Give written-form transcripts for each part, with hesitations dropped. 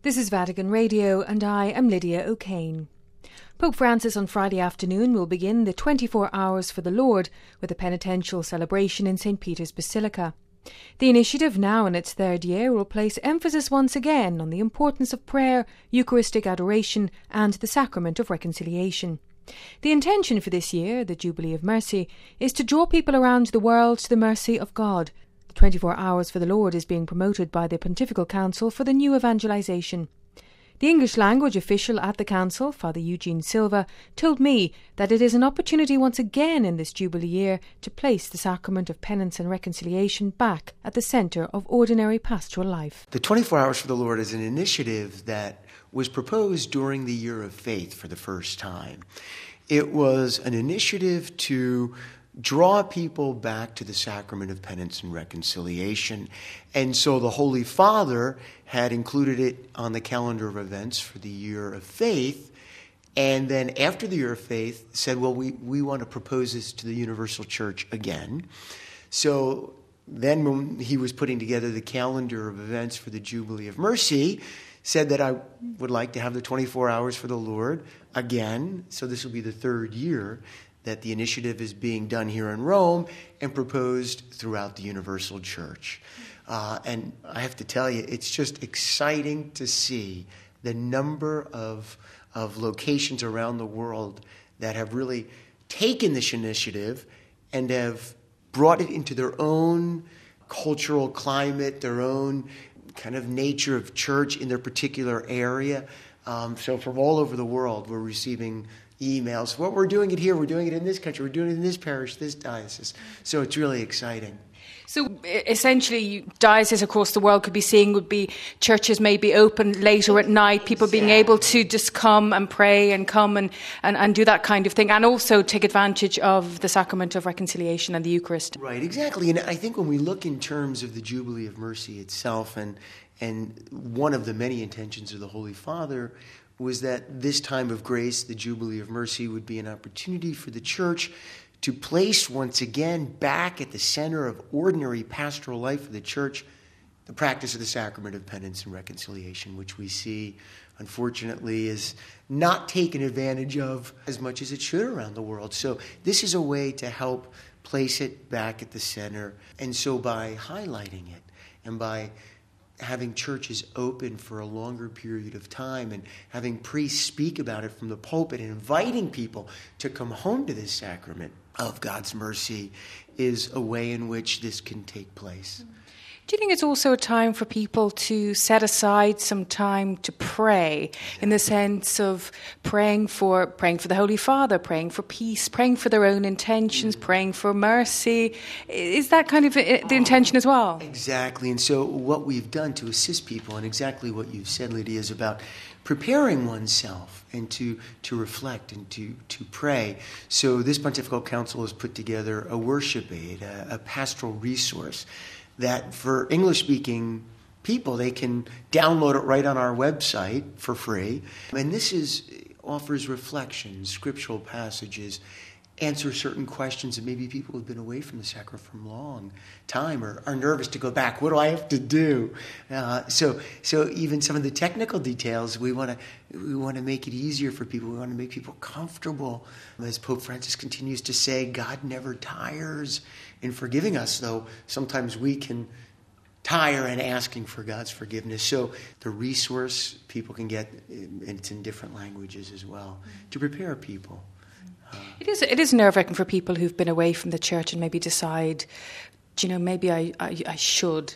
This is Vatican Radio, and I am Lydia O'Kane. Pope Francis on Friday afternoon will begin the 24 Hours for the Lord with a penitential celebration in St. Peter's Basilica. The initiative, now in its third year, will place emphasis once again on the importance of prayer, Eucharistic adoration, and the sacrament of reconciliation. The intention for this year, the Jubilee of Mercy, is to draw people around the world to the mercy of God. The 24 Hours for the Lord is being promoted by the Pontifical Council for the New Evangelization. The English language official at the Council, Father Eugene Silva, told me that it is an opportunity once again in this Jubilee year to place the sacrament of penance and reconciliation back at the centre of ordinary pastoral life. The 24 Hours for the Lord is an initiative that was proposed during the Year of Faith for the first time. It was an initiative to draw people back to the sacrament of penance and reconciliation. And so the Holy Father had included it on the calendar of events for the Year of Faith. And then after the Year of Faith said, well, we want to propose this to the Universal Church again. So then when he was putting together the calendar of events for the Jubilee of Mercy, said that I would like to have the 24 Hours for the Lord again. So this will be the third year that the initiative is being done here in Rome and proposed throughout the Universal Church. And I have to tell you, it's just exciting to see the number of locations around the world that have really taken this initiative and have brought it into their own cultural climate, their own kind of nature of church in their particular area. So from all over the world, we're receiving emails. Well, we're doing it here. We're doing it in this country. We're doing it in this parish, this diocese. So it's really exciting. So essentially, dioceses across the world could be seeing would be churches maybe open later at night, people being able to just come and pray and come and do that kind of thing, and also take advantage of the sacrament of reconciliation and the Eucharist. Right, exactly. And I think when we look in terms of the Jubilee of Mercy itself, and one of the many intentions of the Holy Father was that this time of grace, the Jubilee of Mercy, would be an opportunity for the Church to place once again back at the center of ordinary pastoral life of the Church the practice of the sacrament of penance and reconciliation, which we see, unfortunately, is not taken advantage of as much as it should around the world. So this is a way to help place it back at the center. And so by highlighting it and by having churches open for a longer period of time and having priests speak about it from the pulpit and inviting people to come home to this sacrament of God's mercy is a way in which this can take place. Do you think it's also a time for people to set aside some time to pray, in the sense of praying for the Holy Father, praying for peace, praying for their own intentions, praying for mercy? Is that kind of the intention as well? Exactly. And so what we've done to assist people, and exactly what you've said, Lydia, is about preparing oneself and to reflect and to pray. So this Pontifical Council has put together a worship aid, a pastoral resource that for English-speaking people, they can download it right on our website for free. And this offers reflections, scriptural passages, answer certain questions that maybe people who've been away from the sacrament for a long time or are nervous to go back. What do I have to do? So even some of the technical details, we want to make it easier for people. We want to make people comfortable. As Pope Francis continues to say, God never tires in forgiving us, though sometimes we can tire in asking for God's forgiveness. So the resource people can get, and it's in different languages as well, to prepare people. It is nerve-wracking for people who've been away from the church and maybe decide, maybe I should.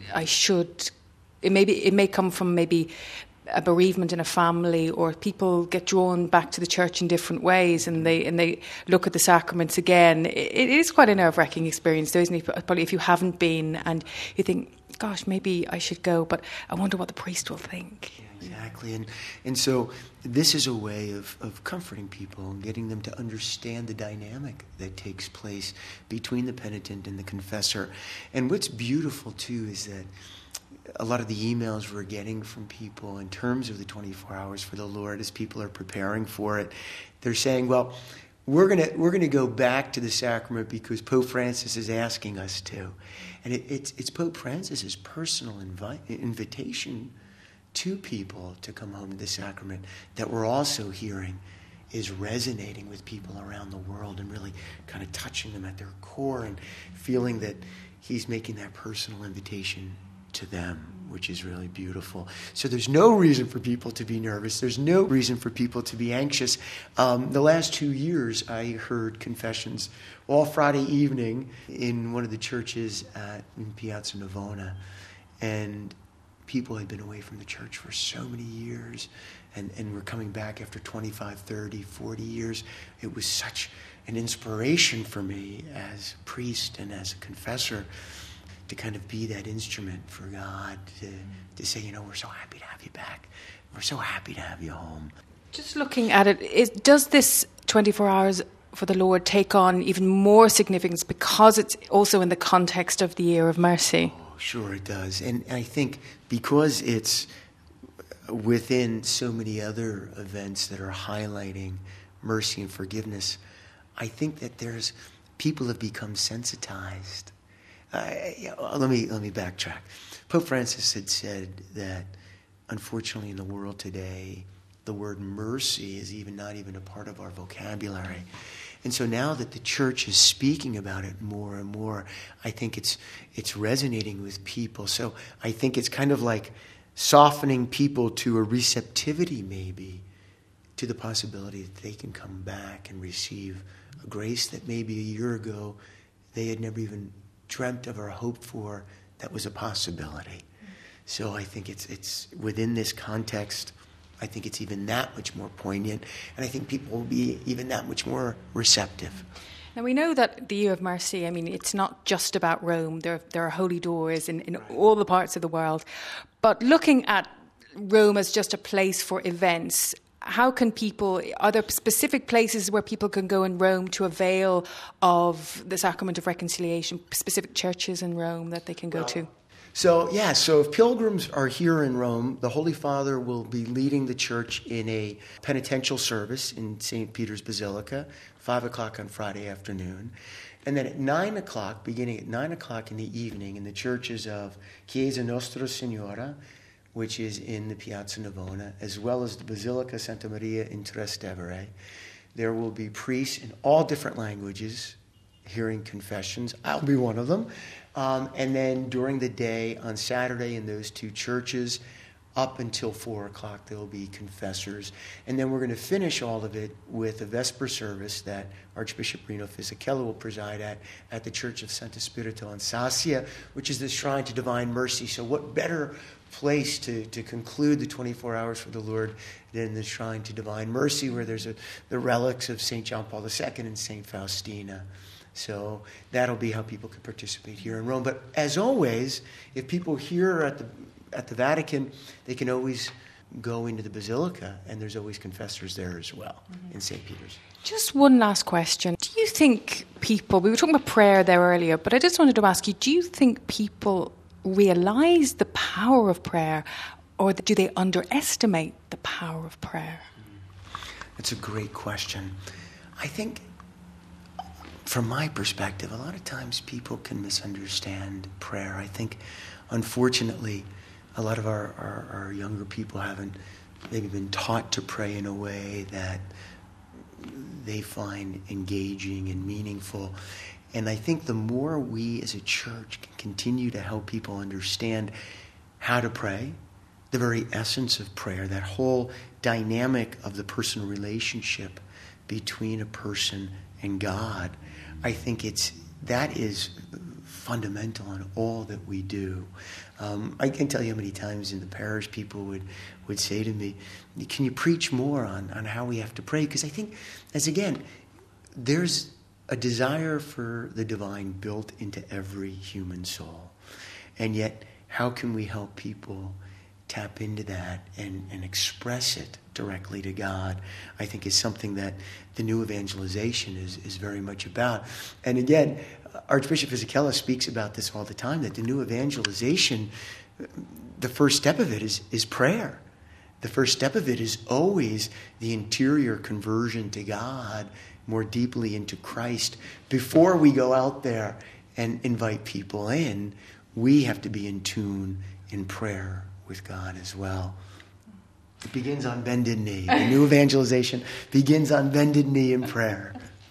It may come from maybe a bereavement in a family, or people get drawn back to the church in different ways, and they look at the sacraments again. It is quite a nerve-wracking experience, though, isn't it? Probably if you haven't been and you think, gosh, maybe I should go, but I wonder what the priest will think. Yeah, exactly. And so this is a way of comforting people and getting them to understand the dynamic that takes place between the penitent and the confessor. And what's beautiful, too, is that a lot of the emails we're getting from people in terms of the 24 Hours for the Lord, as people are preparing for it, they're saying, well, we're gonna go back to the sacrament because Pope Francis is asking us to. And it's Pope Francis's personal invitation to people to come home to the sacrament that we're also hearing is resonating with people around the world and really kind of touching them at their core and feeling that he's making that personal invitation to them, which is really beautiful. So there's no reason for people to be nervous. There's no reason for people to be anxious. The last 2 years, I heard confessions all Friday evening in one of the churches in Piazza Navona. And people had been away from the church for so many years and were coming back after 25, 30, 40 years. It was such an inspiration for me as a priest and as a confessor to kind of be that instrument for God to say, we're so happy to have you back. We're so happy to have you home. Just looking at it, does this 24 hours for the Lord take on even more significance because it's also in the context of the Year of Mercy? Oh, sure it does. And I think because it's within so many other events that are highlighting mercy and forgiveness, I think that people have become sensitized. Let me backtrack. Pope Francis had said that, unfortunately, in the world today, the word mercy is not even a part of our vocabulary. And so now that the church is speaking about it more and more, I think it's resonating with people. So I think it's kind of like softening people to a receptivity, maybe, to the possibility that they can come back and receive a grace that maybe a year ago they had never even dreamt of or hoped for that was a possibility. So I think it's within this context, I think it's even that much more poignant, and I think people will be even that much more receptive. Now we know that the Year of Mercy, it's not just about Rome. There are holy doors in all the parts of the world. But looking at Rome as just a place for events, how can are there specific places where people can go in Rome to avail of the Sacrament of Reconciliation, specific churches in Rome that they can go to? So if pilgrims are here in Rome, the Holy Father will be leading the church in a penitential service in St. Peter's Basilica, 5 o'clock on Friday afternoon. And then at 9 o'clock, beginning at 9 o'clock in the evening, in the churches of Chiesa Nostra Signora, which is in the Piazza Navona, as well as the Basilica Santa Maria in Trastevere, there will be priests in all different languages hearing confessions. I'll be one of them. And then during the day on Saturday in those two churches, up until 4 o'clock, there will be confessors. And then we're going to finish all of it with a Vesper service that Archbishop Rino Fisichella will preside at the Church of Santo Spirito in Sassia, which is the Shrine to Divine Mercy. So what better place to conclude the 24 hours for the Lord than the Shrine to Divine Mercy, where there's the relics of St. John Paul II and St. Faustina. So that'll be how people can participate here in Rome. But as always, if people here at the Vatican, they can always go into the Basilica, and there's always confessors there as well in St. Peter's. Just one last question. Do you think people, we were talking about prayer there earlier, but I just wanted to ask you, do you think people realize the power of prayer, or do they underestimate the power of prayer? That's a great question. I think, from my perspective, a lot of times people can misunderstand prayer. I think, unfortunately, a lot of our younger people haven't maybe been taught to pray in a way that they find engaging and meaningful. And I think the more we as a church can continue to help people understand how to pray, the very essence of prayer, that whole dynamic of the personal relationship between a person and God, I think that is fundamental in all that we do. I can tell you how many times in the parish people would say to me, can you preach more on how we have to pray? Because I think, there's a desire for the divine built into every human soul. And yet, how can we help people tap into that and express it directly to God? I think is something that the new evangelization is very much about. And again, Archbishop Fisichella speaks about this all the time, that the new evangelization, the first step of it is prayer. The first step of it is always the interior conversion to God, more deeply into Christ. Before we go out there and invite people in, we have to be in tune in prayer with God as well. It begins on bended knee. The new evangelization begins on bended knee in prayer.